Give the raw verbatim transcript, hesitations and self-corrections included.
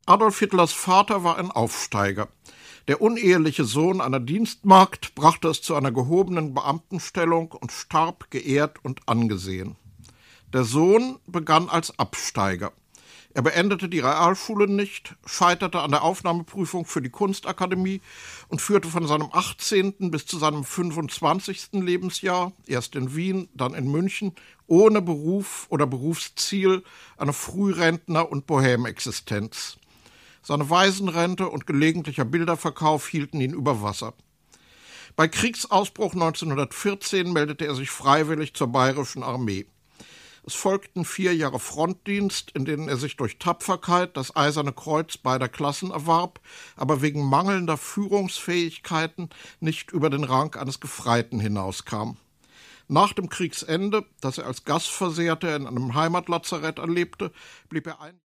Adolf Hitlers Vater war ein Aufsteiger. Der uneheliche Sohn einer Dienstmagd brachte es zu einer gehobenen Beamtenstellung und starb geehrt und angesehen. Der Sohn begann als Absteiger. Er beendete die Realschule nicht, scheiterte an der Aufnahmeprüfung für die Kunstakademie und führte von seinem achtzehnten bis zu seinem fünfundzwanzigsten Lebensjahr, erst in Wien, dann in München, ohne Beruf oder Berufsziel, eine Frührentner- und Bohème-Existenz. Seine Waisenrente und gelegentlicher Bilderverkauf hielten ihn über Wasser. Bei Kriegsausbruch neunzehnhundertvierzehn meldete er sich freiwillig zur Bayerischen Armee. Es folgten vier Jahre Frontdienst, in denen er sich durch Tapferkeit das Eiserne Kreuz beider Klassen erwarb, aber wegen mangelnder Führungsfähigkeiten nicht über den Rang eines Gefreiten hinauskam. Nach dem Kriegsende, das er als Gastversehrter in einem Heimatlazarett erlebte, blieb er ein